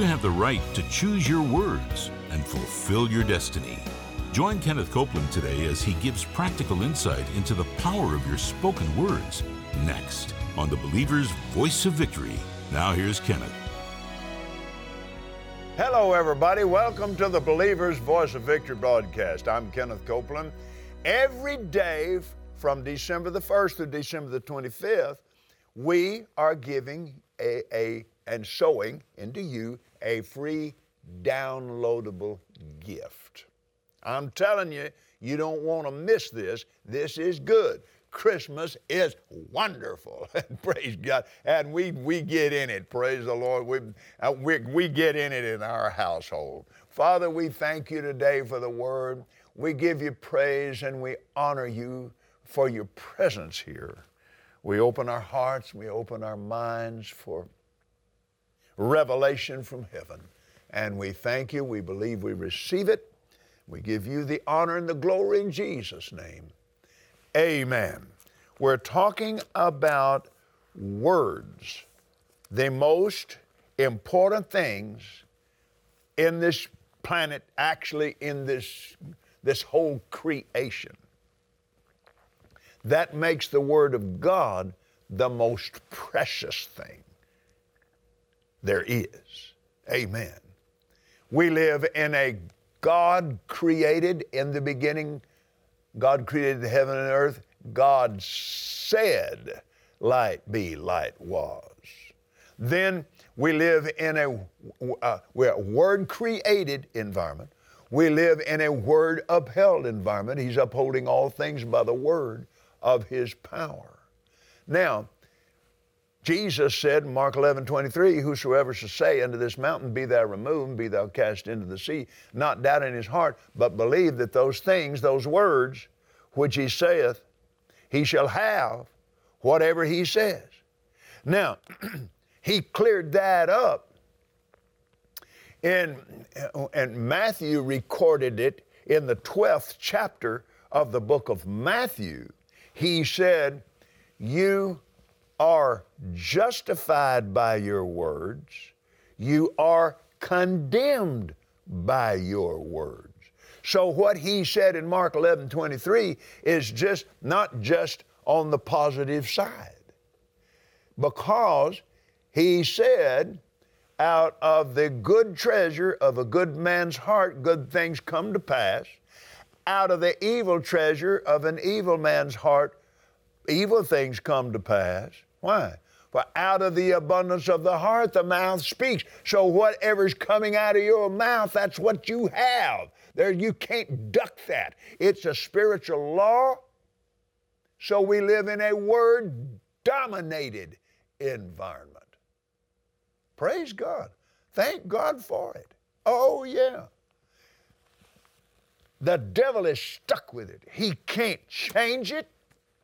You have the right to choose your words and fulfill your destiny. Join Kenneth Copeland today as he gives practical insight into the power of your spoken words. Next, on the Believer's Voice of Victory. Now here's Kenneth. Hello, everybody. Welcome to the Believer's Voice of Victory broadcast. I'm Kenneth Copeland. Every day from December the 1st to December the 25th, we are giving and sowing into you a free downloadable gift. I'm telling you, you don't want to miss this. This is good. Christmas is wonderful. Praise God. And we get in it. Praise the Lord. We get in it in our household. Father, we thank you today for the word. We give you praise and we honor you for your presence here. We open our hearts, we open our minds for revelation from heaven. And we thank you. We believe we receive it. We give you the honor and the glory in Jesus' name. Amen. We're talking about words, the most important things in this planet, actually in this whole creation. That makes the Word of God the most precious thing there is. Amen. We live in a God created in the beginning. God created the heaven and earth. God said, light be, light was. Then we live in a word created environment. We live in a word upheld environment. He's upholding all things by the word of his power. Now, Jesus said in Mark 11:23, whosoever shall say unto this mountain, be thou removed, be thou cast into the sea, not doubt in his heart, but believe that those things, those words, which he saith, he shall have whatever he says. Now, he cleared that up. And Matthew recorded it in the 12th chapter of the book of Matthew. He said, you are justified by your words. You are condemned by your words. So what he said in Mark 11:23 is just not just on the positive side. Because he said, out of the good treasure of a good man's heart, good things come to pass. Out of the evil treasure of an evil man's heart, evil things come to pass. Why? For out of the abundance of the heart, the mouth speaks. So whatever's coming out of your mouth, that's what you have. There, you can't duck that. It's a spiritual law. So we live in a word-dominated environment. Praise God. Thank God for it. Oh, yeah. The devil is stuck with it. He can't change it.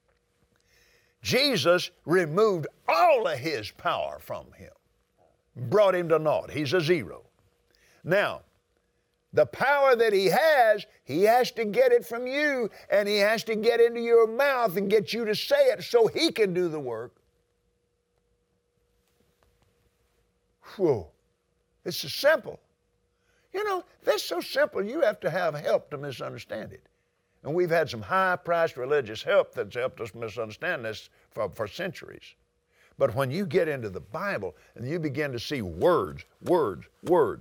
Jesus removed all of his power from him, brought him to naught. He's a zero. Now, the power that he has to get it from you, and he has to get into your mouth and get you to say it so he can do the work. Whoa, it's so simple. You know, that's so simple, you have to have help to misunderstand it. And we've had some high-priced religious help that's helped us misunderstand this for centuries. But when you get into the Bible and you begin to see words throughout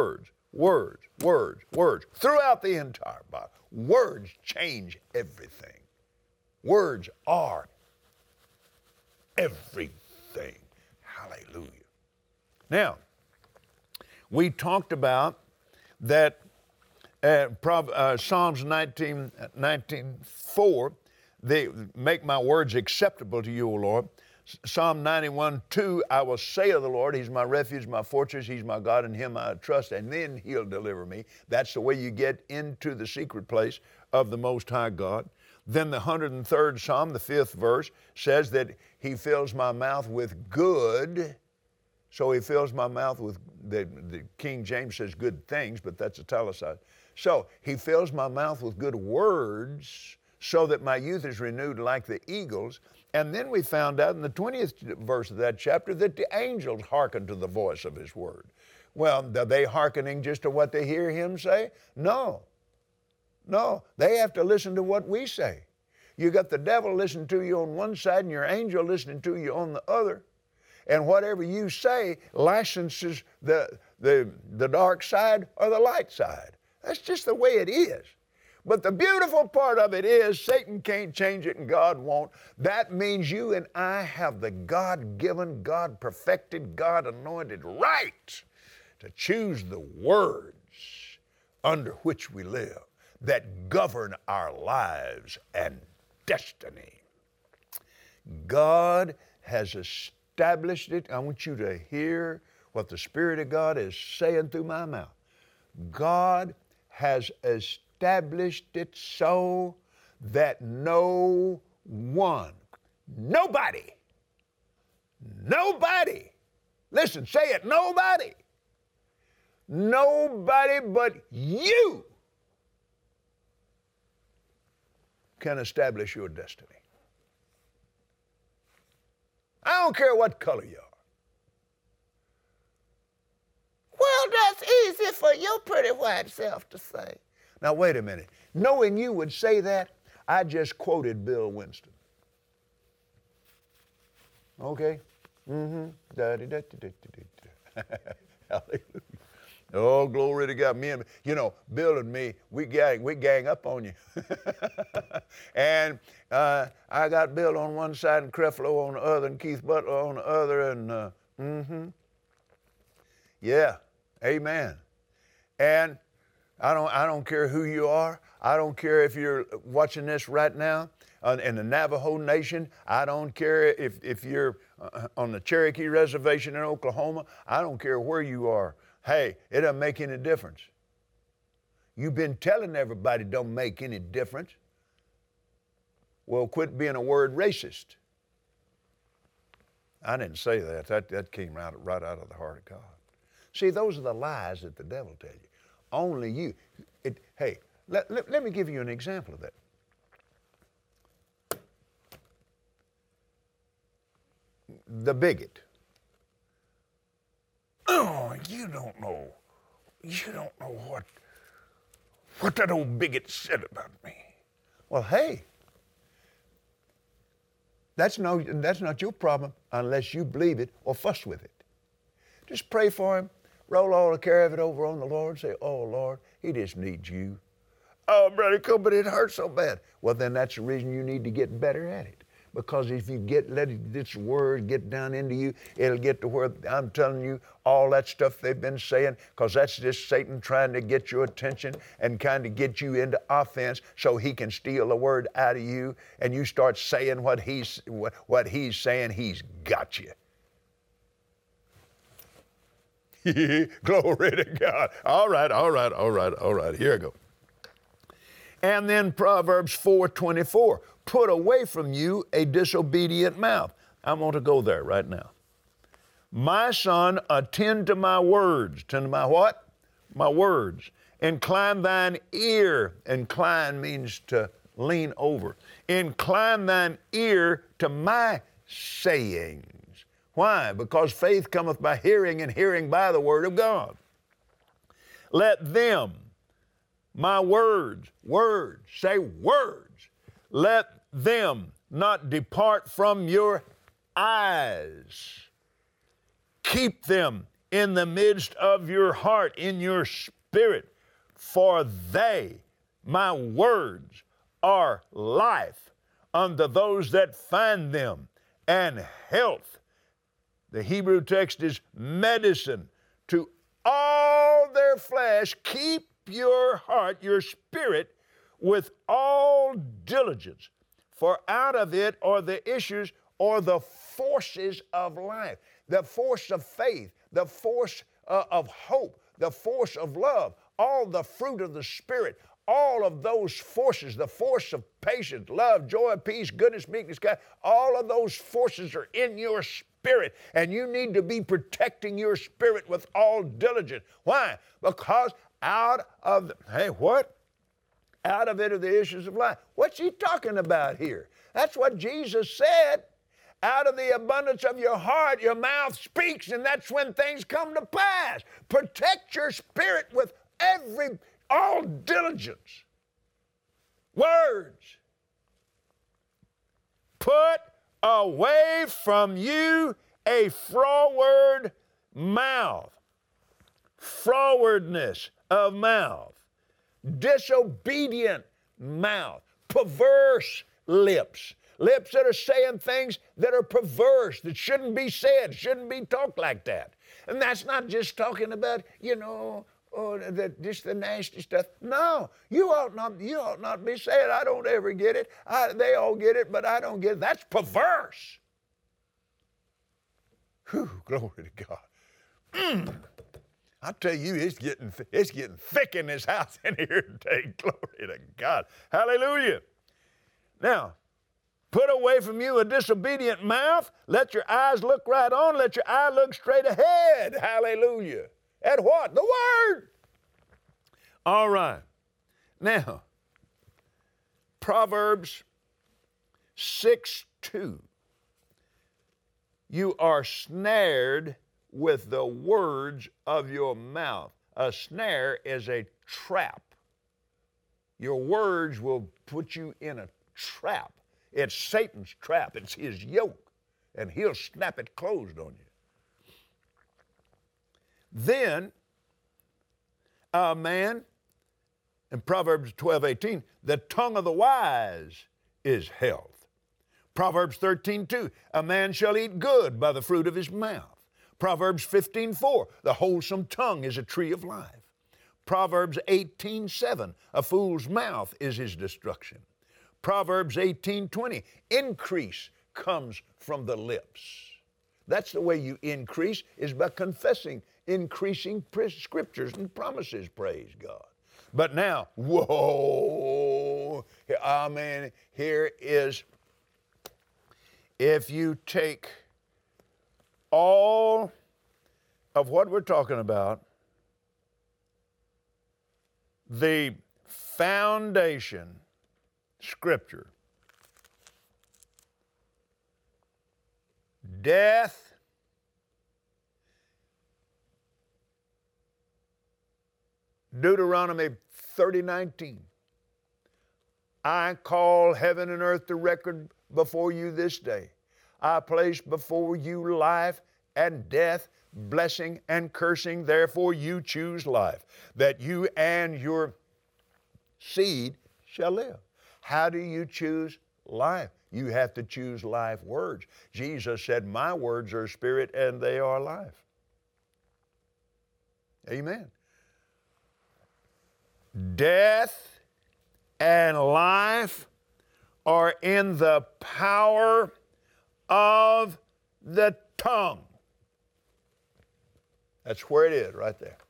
the entire Bible, words change everything. Words are everything. Hallelujah. Now, we talked about that Psalms 19:4, they make my words acceptable to you, O Lord. Psalm 91:2, I will say of the Lord, he's my refuge, my fortress, he's my God, in him I trust, and then he'll deliver me. That's the way you get into the secret place of the Most High God. Then the 103rd Psalm, the 5th verse, says that he fills my mouth with good. So he fills my mouth with, the King James says good things, but that's italicized. So he fills my mouth with good words so that my youth is renewed like the eagles. And then we found out in the 20th verse of that chapter that the angels hearken to the voice of his word. Well, are they hearkening just to what they hear him say? No. No, they have to listen to what we say. You got the devil listening to you on one side and your angel listening to you on the other. And whatever you say licenses the dark side or the light side. That's just the way it is. But the beautiful part of it is Satan can't change it and God won't. That means you and I have the God-given, God-perfected, God-anointed right to choose the words under which we live that govern our lives and destiny. God has established it. I want you to hear what the Spirit of God is saying through my mouth. God has established it so that no one, nobody, listen, say it, nobody but you can establish your destiny. I don't care what color you are. Well, that's easy for your pretty white self to say. Now, wait a minute. Knowing you would say that, I just quoted Bill Winston. Okay? Hallelujah. Oh, glory to God. Bill and me, we gang up on you. And I got Bill on one side and Creflo on the other and Keith Butler on the other and yeah, amen. And I don't care who you are. I don't care if you're watching this right now in the Navajo Nation. I don't care if you're on the Cherokee Reservation in Oklahoma. I don't care where you are. Hey, it doesn't make any difference. You've been telling everybody it don't make any difference. Well, quit being a word racist. I didn't say that. That came right out of the heart of God. See, those are the lies that the devil tells you. Only you. Hey, let me give you an example of that. The bigot. Oh, you don't know what that old bigot said about me. Well, hey, that's not your problem unless you believe it or fuss with it. Just pray for him. Roll all the care of it over on the Lord. Say, oh, Lord, he just needs you. Oh, Brother Cope, but it hurts so bad. Well, then that's the reason you need to get better at it. Because if you let this word get down into you, it'll get to where I'm telling you all that stuff they've been saying, because that's just Satan trying to get your attention and kind of get you into offense so he can steal the word out of you, and you start saying what he's saying, he's got you. Glory to God. All right. Here I go. And then Proverbs 4:24. Put away from you a disobedient mouth. I want to go there right now. My son, attend to my words. Attend to my what? My words. Incline thine ear. Incline means to lean over. Incline thine ear to my sayings. Why? Because faith cometh by hearing, and hearing by the word of God. Let them, my words, say words. Let them not depart from your eyes. Keep them in the midst of your heart, in your spirit, for they, my words, are life unto those that find them, and health. The Hebrew text is medicine to all their flesh. Keep your heart, your spirit, with all diligence, for out of it are the issues or the forces of life, the force of faith, the force of hope, the force of love, all the fruit of the Spirit, all of those forces, the force of patience, love, joy, peace, goodness, meekness, God, all of those forces are in your spirit, and you need to be protecting your spirit with all diligence. Why? Because out of it are the issues of life. What's he talking about here? That's what Jesus said. Out of the abundance of your heart, your mouth speaks, and that's when things come to pass. Protect your spirit with all diligence. Words. Put away from you a froward mouth. Frowardness of mouth. Disobedient mouth. Perverse lips. Lips that are saying things that are perverse, that shouldn't be said, shouldn't be talked like that. And that's not just talking about, just the nasty stuff. No, you ought not be saying, I don't ever get it. They all get it, but I don't get it. That's perverse. Whew, glory to God. I tell you, it's getting thick in this house in here today. Glory to God. Hallelujah. Now, put away from you a disobedient mouth. Let your eyes look right on. Let your eye look straight ahead. Hallelujah. At what? The Word. All right. Now, Proverbs 6:2. You are snared with the words of your mouth. A snare is a trap. Your words will put you in a trap. It's Satan's trap. It's his yoke, and he'll snap it closed on you. Then, a man, in Proverbs 12:18, the tongue of the wise is health. Proverbs 13:2, a man shall eat good by the fruit of his mouth. Proverbs 15:4, the wholesome tongue is a tree of life. Proverbs 18:7, a fool's mouth is his destruction. Proverbs 18:20, increase comes from the lips. That's the way you increase, is by confessing increasing scriptures and promises, praise God. But now, whoa, amen, here is, if you take all of what we're talking about, the foundation, Scripture, death, Deuteronomy 30:19. I call heaven and earth to record before you this day. I place before you life and death, blessing and cursing. Therefore you choose life, that you and your seed shall live. How do you choose life? You have to choose life words. Jesus said, my words are spirit and they are life. Amen. Death and life are in the power of the tongue. That's where it is, right there.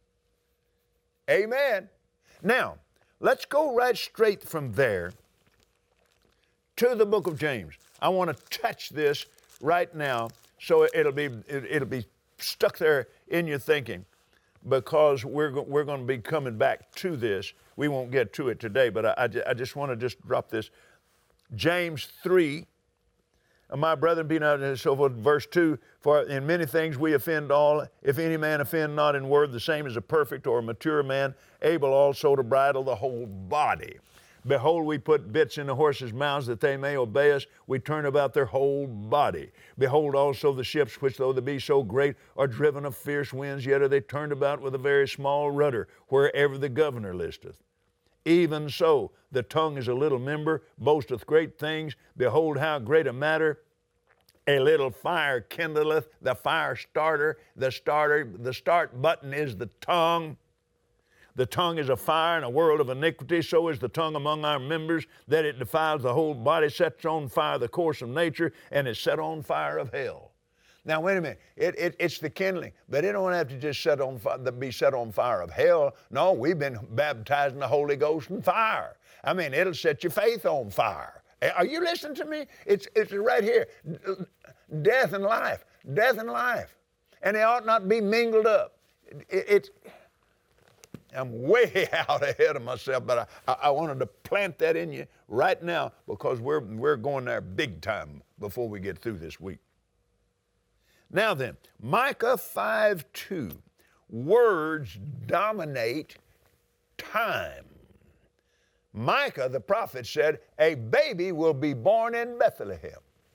Amen. Now, let's go right straight from there to the book of James. I want to touch this right now so it'll be stuck there in your thinking, because we're going to be coming back to this. We won't get to it today, but I just want to drop this. James 3, my brethren, be not and so forth, verse 2, for in many things we offend all. If any man offend not in word, the same is a perfect or a mature man, able also to bridle the whole body. Behold, we put bits in the horses' mouths that they may obey us. We turn about their whole body. Behold also the ships, which though they be so great, are driven of fierce winds, yet are they turned about with a very small rudder, wherever the governor listeth. Even so, the tongue is a little member, boasteth great things. Behold, how great a matter a little fire kindleth. The fire starter, the start button is the tongue. The tongue is a fire and a world of iniquity. So is the tongue among our members, that it defiles the whole body, sets on fire the course of nature, and is set on fire of hell. Now, wait a minute. It's the kindling, but it don't have to just be set on fire of hell. No, we've been baptized in the Holy Ghost and fire. I mean, it'll set your faith on fire. Are you listening to me? It's right here. Death and life. Death and life. And they ought not be mingled up. I'm way out ahead of myself, but I wanted to plant that in you right now because we're going there big time before we get through this week. Now then, Micah 5:2. Words dominate time. Micah, the prophet, said, a baby will be born in Bethlehem.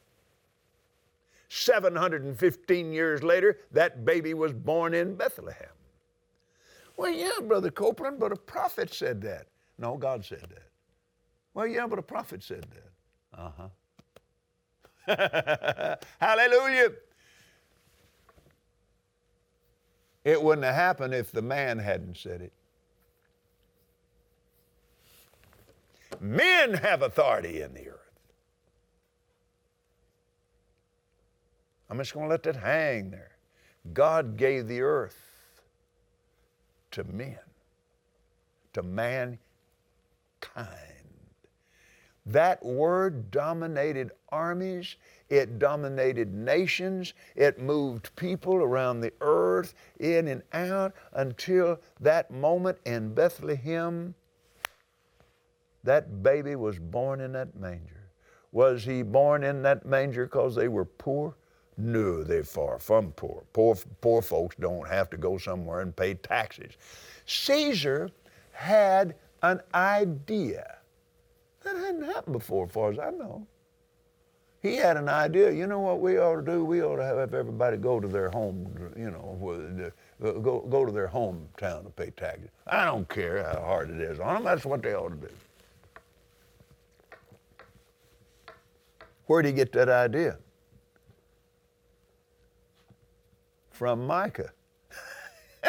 715 years later, that baby was born in Bethlehem. Well, yeah, Brother Copeland, but a prophet said that. No, God said that. Well, yeah, but a prophet said that. Hallelujah. It wouldn't have happened if the man hadn't said it. Men have authority in the earth. I'm just going to let that hang there. God gave the earth to men, to mankind. That word dominated armies, it dominated nations, it moved people around the earth in and out until that moment in Bethlehem. That baby was born in that manger. Was he born in that manger because they were poor? No, they're far from poor. Poor folks don't have to go somewhere and pay taxes. Caesar had an idea. That hadn't happened before, as far as I know. He had an idea. You know what we ought to do? We ought to have everybody go to their home, go to their hometown to pay taxes. I don't care how hard it is on them. That's what they ought to do. Where did he get that idea? From Micah. It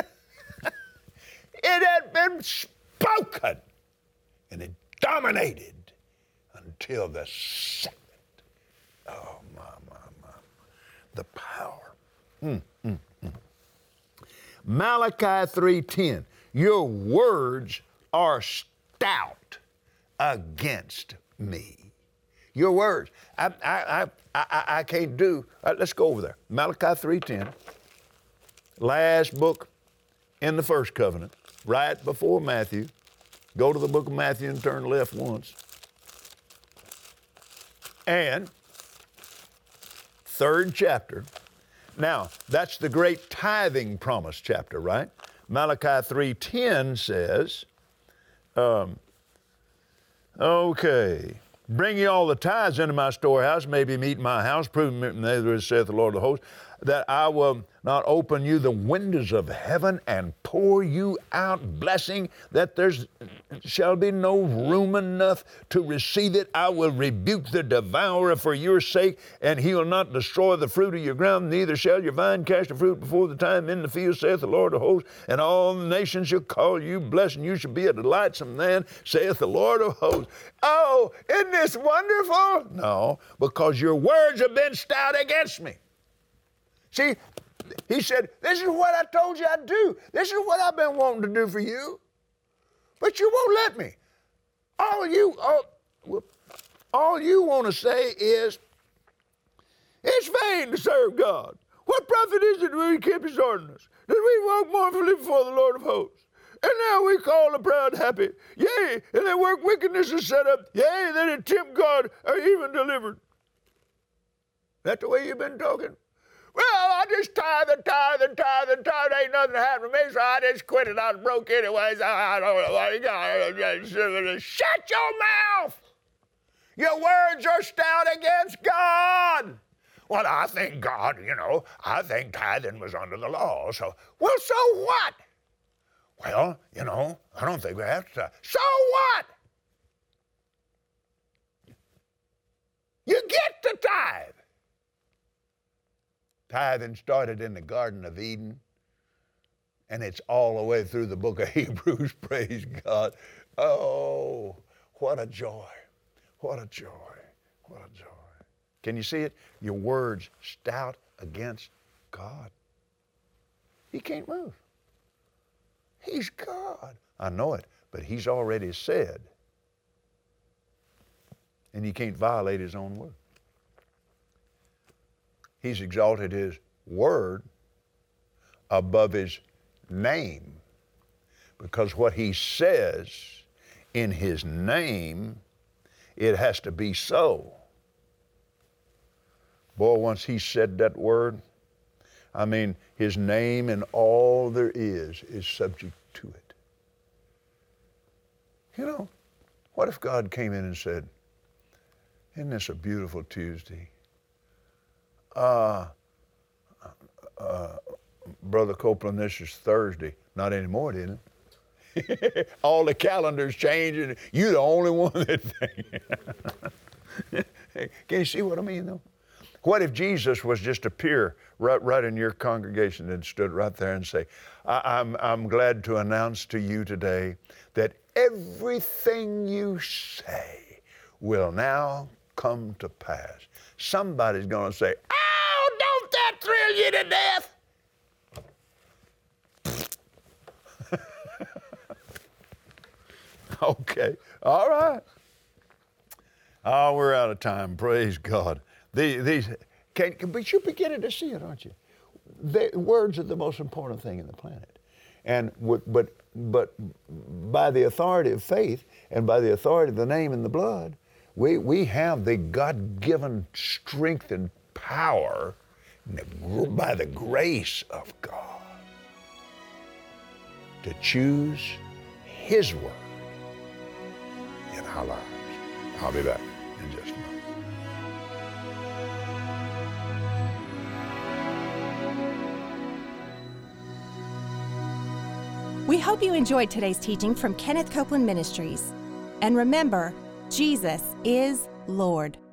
had been spoken, and it dominated until the second. Oh, my. The power. Malachi 3:10. Your words are stout against me. Your words. I can't do. Let's go over there. Malachi 3:10. Last book in the first covenant, right before Matthew. Go to the book of Matthew and turn left once. And third chapter. Now, that's the great tithing promise chapter, right? Malachi 3:10 says, bring ye all the tithes into my storehouse, maybe meet in my house, prove me, neither saith the Lord of hosts, that I will not open you the windows of heaven and pour you out blessing, that there shall be no room enough to receive it. I will rebuke the devourer for your sake, and he will not destroy the fruit of your ground, neither shall your vine cast a fruit before the time in the field, saith the Lord of hosts, and all the nations shall call you blessed, and you shall be a delightsome man, saith the Lord of hosts. Oh, isn't this wonderful? No, because your words have been stout against me. See, he said, this is what I told you I'd do. This is what I've been wanting to do for you. But you won't let me. All you want to say is, it's vain to serve God. What profit is it when we keep his ordinance? That we walk mournfully before the Lord of hosts? And now we call the proud happy. Yea, and they work wickedness is set up. Yea, they that tempt God are even delivered. That the way you've been talking? Well, I just tithe. Ain't nothing happened to me, so I just quit it. I was broke anyways. I don't know what you got. Shut your mouth! Your words are stout against God. Well, I think God, I think tithing was under the law. So what? Well, I don't think we have to tithe. So what? You get to tithe. Tithing started in the Garden of Eden, and it's all the way through the book of Hebrews, praise God. Oh, what a joy, what a joy, what a joy. Can you see it? Your words stout against God. He can't move. He's God. I know it, but he's already said, and you can't violate his own word. He's exalted his word above his name. Because what he says in his name, it has to be so. Boy, once he said that word, I mean, his name and all there is subject to it. You know, what if God came in and said, isn't this a beautiful Tuesday? Brother Copeland, this is Thursday. Not anymore, didn't it? All the calendars changing. You're the only one that Hey, can you see what I mean, though? What if Jesus was just appear right in your congregation and stood right there and say, I'm glad to announce to you today that everything you say will now come to pass. Somebody's going to say, oh, don't that thrill you to death? Okay, all right. Oh, we're out of time. Praise God. But you're beginning to see it, aren't you? Words are the most important thing in the planet. And but by the authority of faith and by the authority of the name and the blood, we have the God-given strength and power by the grace of God to choose His word in our lives. I'll be back in just a moment. We hope you enjoyed today's teaching from Kenneth Copeland Ministries. And remember, Jesus is Lord.